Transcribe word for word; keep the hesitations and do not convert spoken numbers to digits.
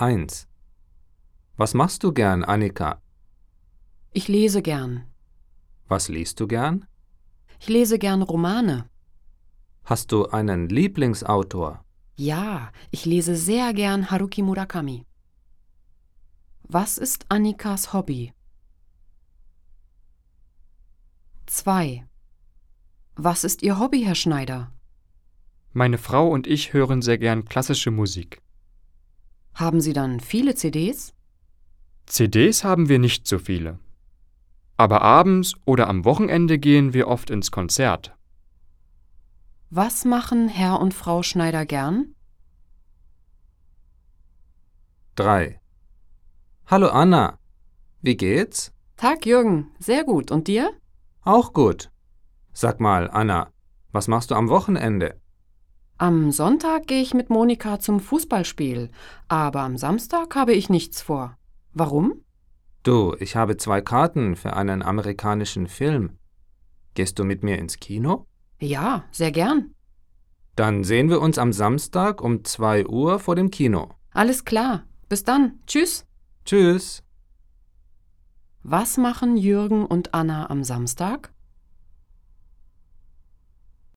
eins. Was machst du gern, Annika? Ich lese gern. Was liest du gern? Ich lese gern Romane. Hast du einen Lieblingsautor? Ja, ich lese sehr gern Haruki Murakami. Was ist Annikas Hobby? zwei. Was ist Ihr Hobby, Herr Schneider? Meine Frau und ich hören sehr gern klassische Musik. Haben Sie dann viele C Ds? C Ds haben wir nicht so viele. Aber abends oder am Wochenende gehen wir oft ins Konzert. Was machen Herr und Frau Schneider gern? drei. Hallo Anna, wie geht's? Tag, Jürgen. Sehr gut. Und dir? Auch gut. Sag mal, Anna, was machst du am Wochenende? Am Sonntag gehe ich mit Monika zum Fußballspiel, aber am Samstag habe ich nichts vor. Warum? Du, ich habe zwei Karten für einen amerikanischen Film. Gehst du mit mir ins Kino? Ja, sehr gern. Dann sehen wir uns am Samstag um zwei Uhr vor dem Kino. Alles klar. Bis dann. Tschüss. Tschüss. Was machen Jürgen und Anna am Samstag?